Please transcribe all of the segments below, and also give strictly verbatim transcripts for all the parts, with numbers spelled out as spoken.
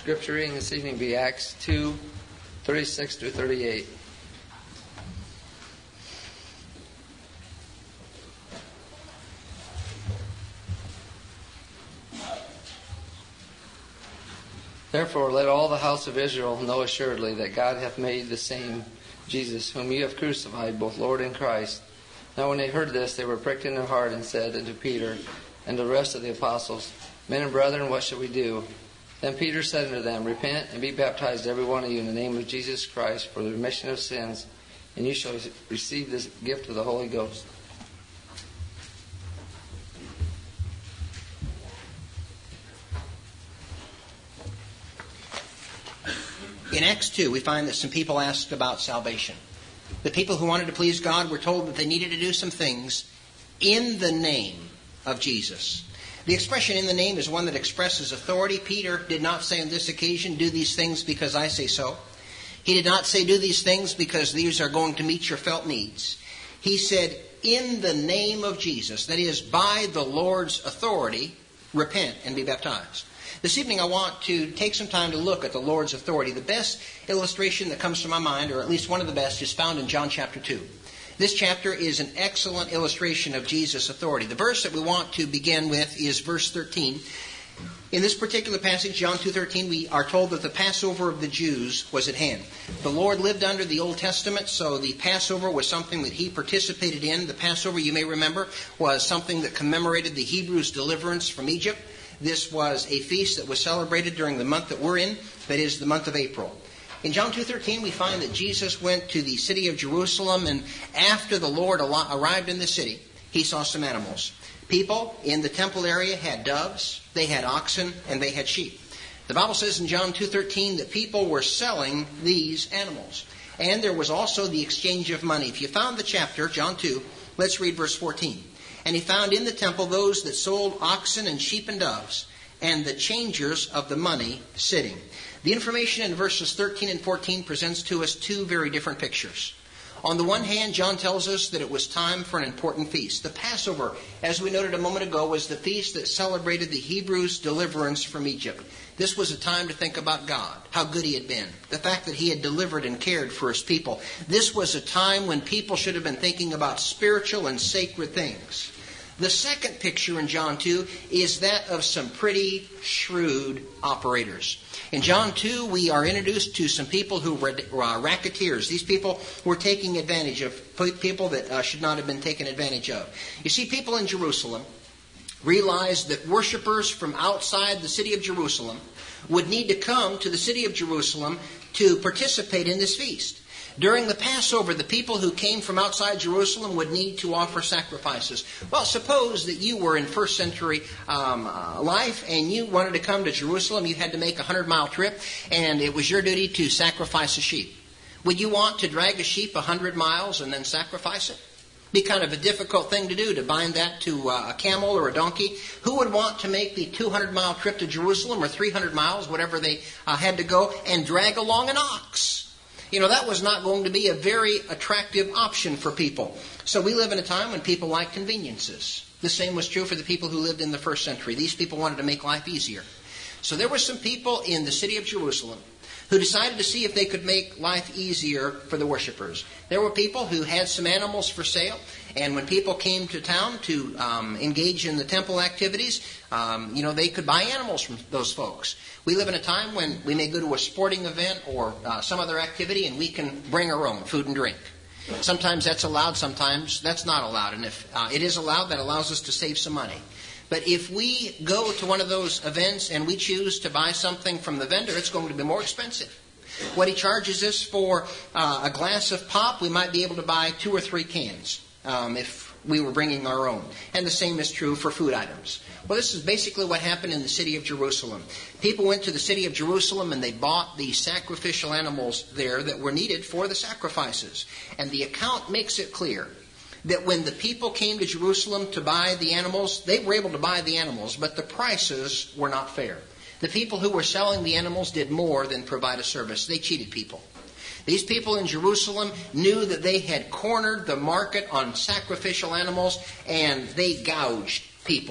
Scripture reading this evening be Acts two, thirty-six through thirty-eight. Therefore let all the house of Israel know assuredly that God hath made the same Jesus, whom ye have crucified, both Lord and Christ. Now when they heard this, they were pricked in their heart, and said unto Peter and the rest of the apostles, Men and brethren, what shall we do? Then Peter said unto them, Repent, and be baptized every one of you in the name of Jesus Christ for the remission of sins, and you shall receive this gift of the Holy Ghost. In Acts two, we find that some people asked about salvation. The people who wanted to please God were told that they needed to do some things in the name of Jesus. The expression in the name is one that expresses authority. Peter did not say on this occasion, do these things because I say so. He did not say, do these things because these are going to meet your felt needs. He said, in the name of Jesus, that is, by the Lord's authority, repent and be baptized. This evening I want to take some time to look at the Lord's authority. The best illustration that comes to my mind, or at least one of the best, is found in John chapter two. This chapter is an excellent illustration of Jesus' authority. The verse that we want to begin with is verse thirteen. In this particular passage, John two thirteen, we are told that the Passover of the Jews was at hand. The Lord lived under the Old Testament, so the Passover was something that He participated in. The Passover, you may remember, was something that commemorated the Hebrews' deliverance from Egypt. This was a feast that was celebrated during the month that we're in, that is the month of April. In John two thirteen, we find that Jesus went to the city of Jerusalem, and after the Lord arrived in the city, He saw some animals. People in the temple area had doves, they had oxen, and they had sheep. The Bible says in John two thirteen that people were selling these animals. And there was also the exchange of money. If you found the chapter, John two, let's read verse fourteen. And he found in the temple those that sold oxen and sheep and doves, and the changers of the money sitting. The information in verses thirteen and fourteen presents to us two very different pictures. On the one hand, John tells us that it was time for an important feast. The Passover, as we noted a moment ago, was the feast that celebrated the Hebrews' deliverance from Egypt. This was a time to think about God, how good He had been, the fact that He had delivered and cared for His people. This was a time when people should have been thinking about spiritual and sacred things. The second picture in John two is that of some pretty shrewd operators. In John two, we are introduced to some people who were racketeers. These people were taking advantage of people that uh, should not have been taken advantage of. You see, people in Jerusalem realized that worshipers from outside the city of Jerusalem would need to come to the city of Jerusalem to participate in this feast. During the Passover, the people who came from outside Jerusalem would need to offer sacrifices. Well, suppose that you were in first century um, uh, life and you wanted to come to Jerusalem. You had to make a hundred-mile trip, and it was your duty to sacrifice a sheep. Would you want to drag a sheep a hundred miles and then sacrifice it? Be kind of a difficult thing to do, to bind that to uh, a camel or a donkey. Who would want to make the two hundred mile trip to Jerusalem, or three hundred miles, whatever they uh, had to go, and drag along an ox? You know, that was not going to be a very attractive option for people. So we live in a time when people like conveniences. The same was true for the people who lived in the first century. These people wanted to make life easier. So there were some people in the city of Jerusalem who decided to see if they could make life easier for the worshipers. There were people who had some animals for sale, and when people came to town to um, engage in the temple activities, um, you know, they could buy animals from those folks. We live in a time when we may go to a sporting event or uh, some other activity, and we can bring our own food and drink. Sometimes that's allowed, sometimes that's not allowed. And if uh, it is allowed, that allows us to save some money. But if we go to one of those events and we choose to buy something from the vendor, it's going to be more expensive. What he charges us for uh, a glass of pop, we might be able to buy two or three cans um, if we were bringing our own. And the same is true for food items. Well, this is basically what happened in the city of Jerusalem. People went to the city of Jerusalem and they bought the sacrificial animals there that were needed for the sacrifices. And the account makes it clear that when the people came to Jerusalem to buy the animals, they were able to buy the animals, but the prices were not fair. The people who were selling the animals did more than provide a service. They cheated people. These people in Jerusalem knew that they had cornered the market on sacrificial animals, and they gouged people.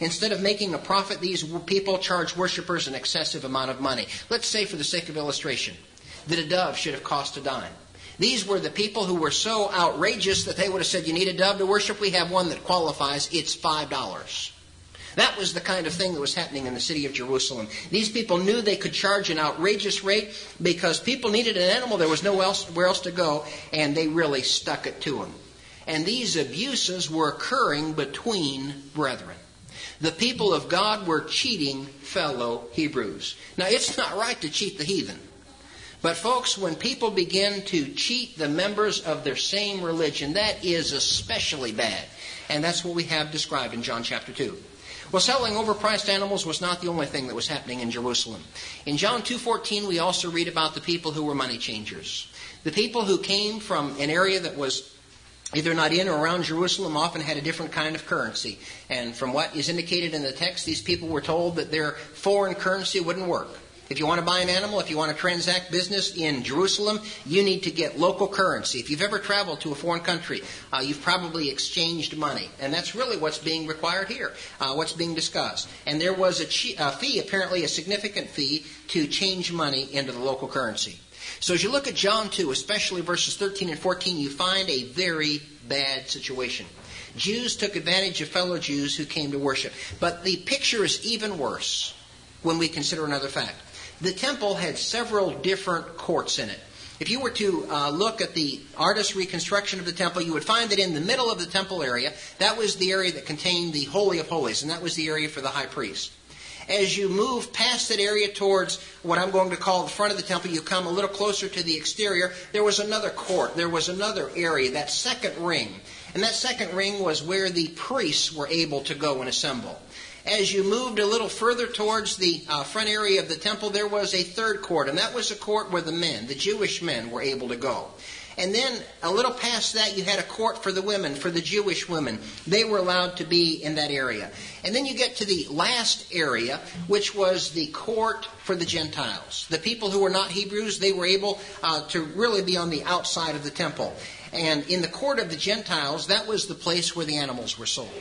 Instead of making a profit, these people charge worshipers an excessive amount of money. Let's say, for the sake of illustration, that a dove should have cost a dime. These were the people who were so outrageous that they would have said, you need a dove to worship? We have one that qualifies. It's five dollars. That was the kind of thing that was happening in the city of Jerusalem. These people knew they could charge an outrageous rate because people needed an animal. There was nowhere else, where else to go, and they really stuck it to them. And these abuses were occurring between brethren. The people of God were cheating fellow Hebrews. Now, it's not right to cheat the heathen. But folks, when people begin to cheat the members of their same religion, that is especially bad. And that's what we have described in John chapter two. Well, selling overpriced animals was not the only thing that was happening in Jerusalem. In John two fourteen, we also read about the people who were money changers. The people who came from an area that was either not in or around Jerusalem often had a different kind of currency. And from what is indicated in the text, these people were told that their foreign currency wouldn't work. If you want to buy an animal, if you want to transact business in Jerusalem, you need to get local currency. If you've ever traveled to a foreign country, uh, you've probably exchanged money. And that's really what's being required here, uh, what's being discussed. And there was a, chi- a fee, apparently a significant fee, to change money into the local currency. So as you look at John two, especially verses thirteen and fourteen, you find a very bad situation. Jews took advantage of fellow Jews who came to worship. But the picture is even worse when we consider another fact. The temple had several different courts in it. If you were to uh, look at the artist's reconstruction of the temple, you would find that in the middle of the temple area, that was the area that contained the Holy of Holies, and that was the area for the high priest. As you move past that area towards what I'm going to call the front of the temple, you come a little closer to the exterior, there was another court, there was another area, that second ring. And that second ring was where the priests were able to go and assemble. As you moved a little further towards the uh, front area of the temple, there was a third court, and that was a court where the men, the Jewish men, were able to go. And then a little past that, you had a court for the women, for the Jewish women. They were allowed to be in that area. And then you get to the last area, which was the court for the Gentiles. The people who were not Hebrews, they were able uh, to really be on the outside of the temple. And in the court of the Gentiles, that was the place where the animals were sold.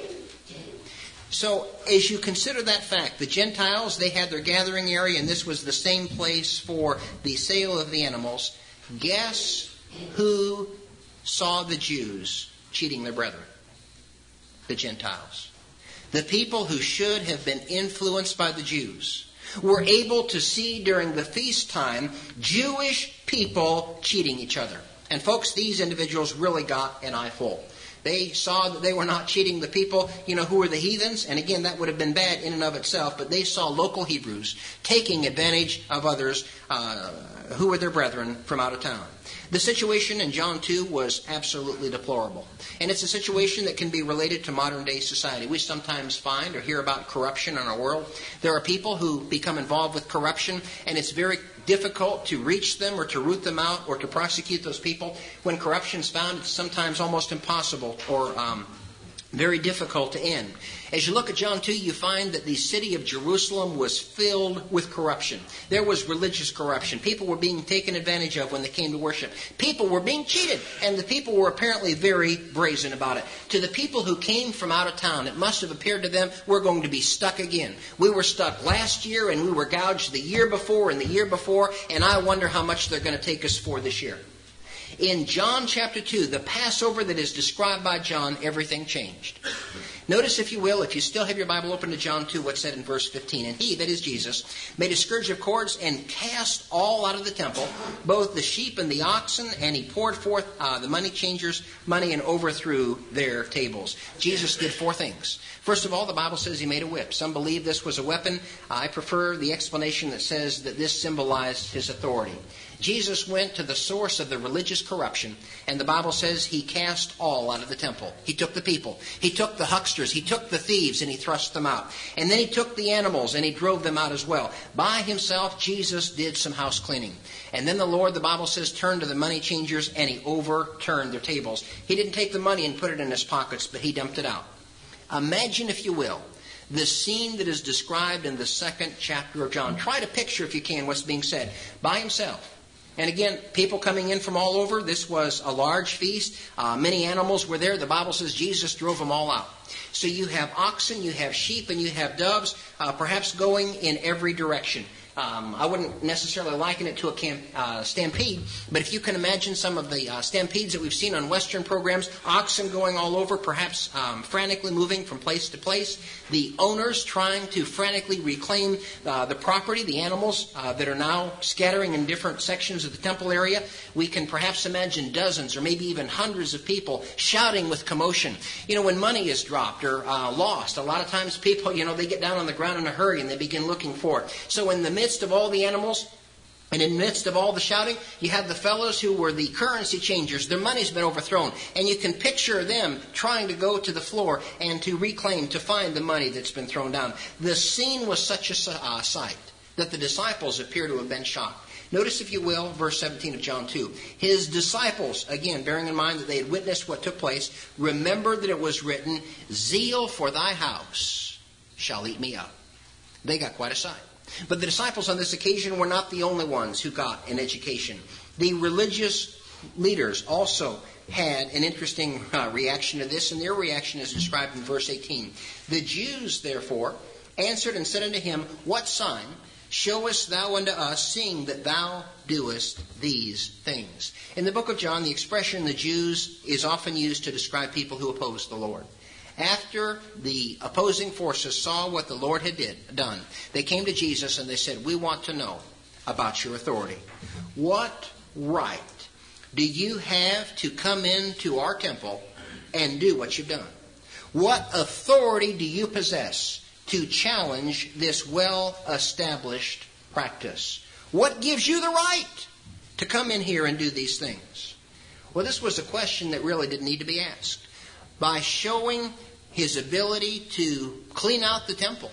So, as you consider that fact, the Gentiles, they had their gathering area, and this was the same place for the sale of the animals. Guess who saw the Jews cheating their brethren? The Gentiles. The people who should have been influenced by the Jews were able to see during the feast time Jewish people cheating each other. And folks, these individuals really got an eyeful. They saw that they were not cheating the people, you know, who were the heathens. And again, that would have been bad in and of itself. But they saw local Hebrews taking advantage of others uh, who were their brethren from out of town. The situation in John two was absolutely deplorable. And it's a situation that can be related to modern day society. We sometimes find or hear about corruption in our world. There are people who become involved with corruption, and it's very difficult to reach them or to root them out or to prosecute those people. When corruption is found, it's sometimes almost impossible or um, very difficult to end. As you look at John two, you find that the city of Jerusalem was filled with corruption. There was religious corruption. People were being taken advantage of when they came to worship. People were being cheated, and the people were apparently very brazen about it. To the people who came from out of town, it must have appeared to them, we're going to be stuck again. We were stuck last year, and we were gouged the year before and the year before, and I wonder how much they're going to take us for this year. In John chapter two, the Passover that is described by John, everything changed. Notice, if you will, if you still have your Bible open to John two, what's said in verse fifteen. And he, that is Jesus, made a scourge of cords and cast all out of the temple, both the sheep and the oxen, and he poured forth uh, the money changers' money and overthrew their tables. Jesus did four things. First of all, the Bible says he made a whip. Some believe this was a weapon. I prefer the explanation that says that this symbolized his authority. Jesus went to the source of the religious corruption, and the Bible says he cast all out of the temple. He took the people. He took the hucksters. He took the thieves, and he thrust them out. And then he took the animals, and he drove them out as well. By himself, Jesus did some house cleaning. And then the Lord, the Bible says, turned to the money changers, and he overturned their tables. He didn't take the money and put it in his pockets, but he dumped it out. Imagine, if you will, the scene that is described in the second chapter of John. Try to picture, if you can, what's being said. By himself, And again, people coming in from all over. This was a large feast. Uh, many animals were there. The Bible says Jesus drove them all out. So you have oxen, you have sheep, and you have doves, uh, perhaps going in every direction. Um, I wouldn't necessarily liken it to a camp, uh, stampede, but if you can imagine some of the uh, stampedes that we've seen on Western programs, oxen going all over, perhaps um, frantically moving from place to place, the owners trying to frantically reclaim uh, the property, the animals uh, that are now scattering in different sections of the temple area. We can perhaps imagine dozens or maybe even hundreds of people shouting with commotion. You know, when money is dropped or uh, lost, a lot of times people, you know, they get down on the ground in a hurry and they begin looking for it. So in the midst of all the animals, and in the midst of all the shouting, you have the fellows who were the currency changers. Their money's been overthrown. And you can picture them trying to go to the floor and to reclaim, to find the money that's been thrown down. The scene was such a uh, sight that the disciples appear to have been shocked. Notice, if you will, verse seventeen of John two. His disciples, again, bearing in mind that they had witnessed what took place, remembered that it was written, "Zeal for thy house shall eat me up." They got quite a sight. But the disciples on this occasion were not the only ones who got an education. The religious leaders also had an interesting uh, reaction to this, and their reaction is described in verse eighteen. The Jews, therefore, answered and said unto him, "What sign showest thou unto us, seeing that thou doest these things?" In the book of John, the expression the Jews is often used to describe people who oppose the Lord. After the opposing forces saw what the Lord had did, done, they came to Jesus and they said, "We want to know about your authority. What right do you have to come into our temple and do what you've done? What authority do you possess to challenge this well-established practice? What gives you the right to come in here and do these things?" Well, this was a question that really didn't need to be asked. By showing his ability to clean out the temple,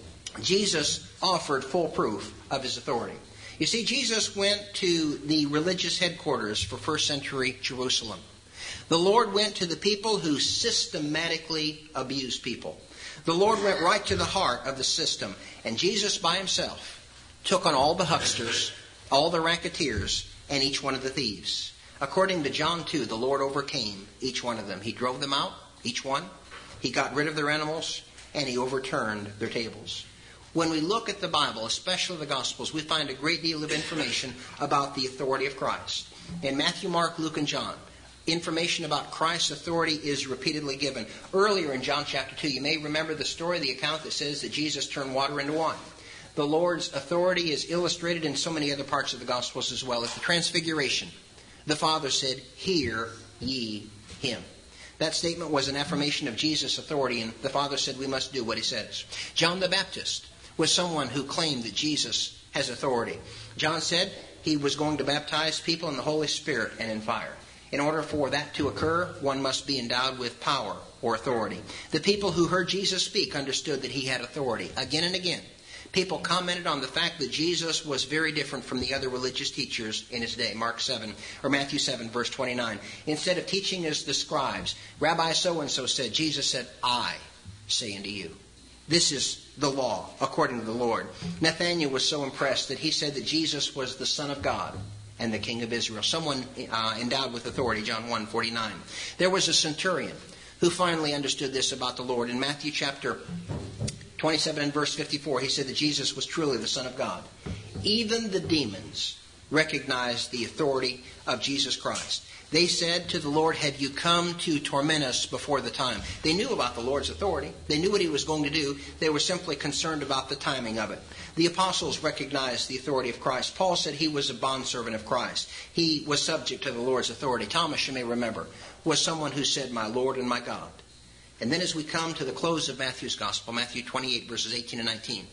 Jesus offered full proof of his authority. You see, Jesus went to the religious headquarters for first century Jerusalem. The Lord went to the people who systematically abused people. The Lord went right to the heart of the system. And Jesus by himself took on all the hucksters, all the racketeers, and each one of the thieves. According to John two, the Lord overcame each one of them. He drove them out, each one. He got rid of their animals, and he overturned their tables. When we look at the Bible, especially the Gospels, we find a great deal of information about the authority of Christ. In Matthew, Mark, Luke, and John, information about Christ's authority is repeatedly given. Earlier in John chapter two, you may remember the story, the account that says that Jesus turned water into wine. The Lord's authority is illustrated in so many other parts of the Gospels as well. At the Transfiguration, the Father said, "Hear ye him." That statement was an affirmation of Jesus' authority, and the Father said we must do what he says. John the Baptist was someone who claimed that Jesus has authority. John said he was going to baptize people in the Holy Spirit and in fire. In order for that to occur, one must be endowed with power or authority. The people who heard Jesus speak understood that he had authority. Again and again, people commented on the fact that Jesus was very different from the other religious teachers in his day. Mark seven, or Matthew seven, verse twenty-nine. Instead of teaching as the scribes, Rabbi so-and-so said, Jesus said, "I say unto you." This is the law, according to the Lord. Nathanael was so impressed that he said that Jesus was the Son of God and the King of Israel. Someone uh, endowed with authority, John one, forty-nine. There was a centurion who finally understood this about the Lord. In Matthew chapter twenty-seven and verse fifty-four, he said that Jesus was truly the Son of God. Even the demons recognized the authority of Jesus Christ. They said to the Lord, "Have you come to torment us before the time?" They knew about the Lord's authority. They knew what he was going to do. They were simply concerned about the timing of it. The apostles recognized the authority of Christ. Paul said he was a bondservant of Christ. He was subject to the Lord's authority. Thomas, you may remember, was someone who said, "My Lord and my God." And then as we come to the close of Matthew's Gospel, Matthew twenty-eight, verses eighteen and nineteen,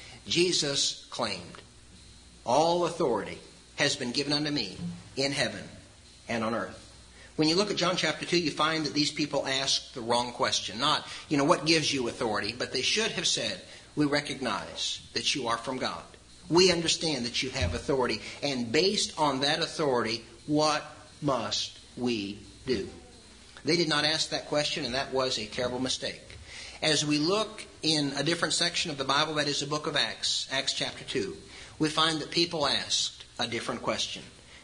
Jesus claimed, "All authority has been given unto me in heaven and on earth." When you look at John chapter two, you find that these people asked the wrong question. Not, you know, what gives you authority? But they should have said, "We recognize that you are from God. We understand that you have authority. And based on that authority, what must we do?" They did not ask that question, and that was a terrible mistake. As we look in a different section of the Bible, that is the book of Acts, Acts chapter two, we find that people asked a different question.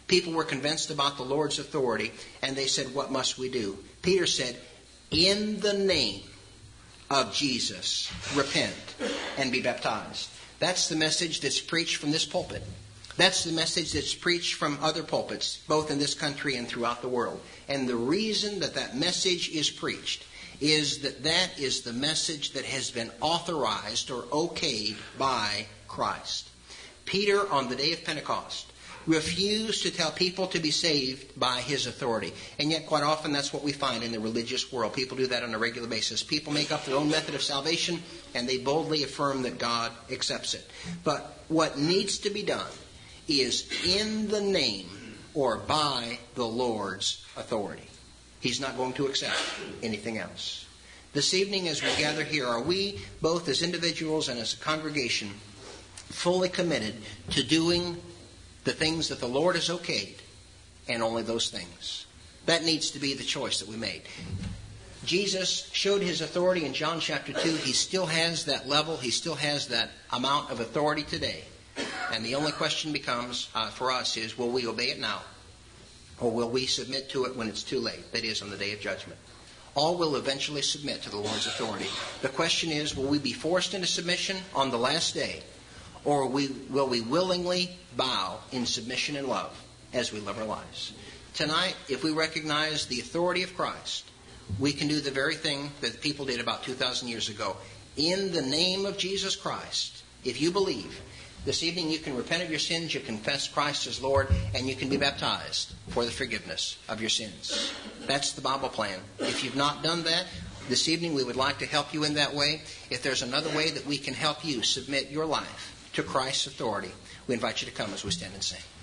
People were convinced about the Lord's authority, and they said, what must we do? Peter said, in the name of Jesus, repent and be baptized. That's the message that's preached from this pulpit. That's the message that's preached from other pulpits, both in this country and throughout the world. And the reason that that message is preached is that that is the message that has been authorized or okayed by Christ. Peter, on the day of Pentecost, refused to tell people to be saved by his authority. And yet, quite often, that's what we find in the religious world. People do that on a regular basis. People make up their own method of salvation, and they boldly affirm that God accepts it. But what needs to be done is in the name or by the Lord's authority. He's not going to accept anything else. This evening, as we gather here, are we, both as individuals and as a congregation, fully committed to doing the things that the Lord has okayed, and only those things? That needs to be the choice that we made. Jesus showed his authority in John chapter two. He still has that level. He still has that amount of authority today. And the only question becomes, uh, for us, is will we obey it now? Or will we submit to it when it's too late? That is, on the day of judgment. All will eventually submit to the Lord's authority. The question is, will we be forced into submission on the last day? Or we, will we willingly bow in submission and love as we live our lives? Tonight, if we recognize the authority of Christ, we can do the very thing that the people did about two thousand years ago. In the name of Jesus Christ, if you believe, this evening you can repent of your sins, you confess Christ as Lord, and you can be baptized for the forgiveness of your sins. That's the Bible plan. If you've not done that, this evening we would like to help you in that way. If there's another way that we can help you submit your life to Christ's authority, we invite you to come as we stand and sing.